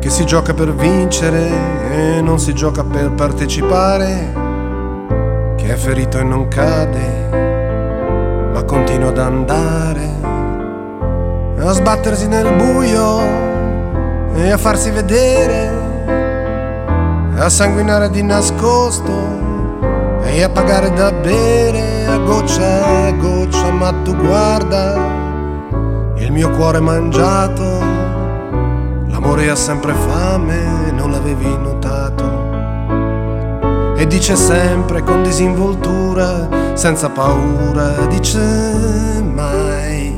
che si gioca per vincere e non si gioca per partecipare, che è ferito e non cade, ma continua ad andare, a sbattersi nel buio e a farsi vedere, a sanguinare di nascosto e a pagare da bere a goccia, ma tu guarda, il mio cuore mangiato, l'amore ha sempre fame, non l'avevi notato. E dice sempre con disinvoltura, senza paura, dice mai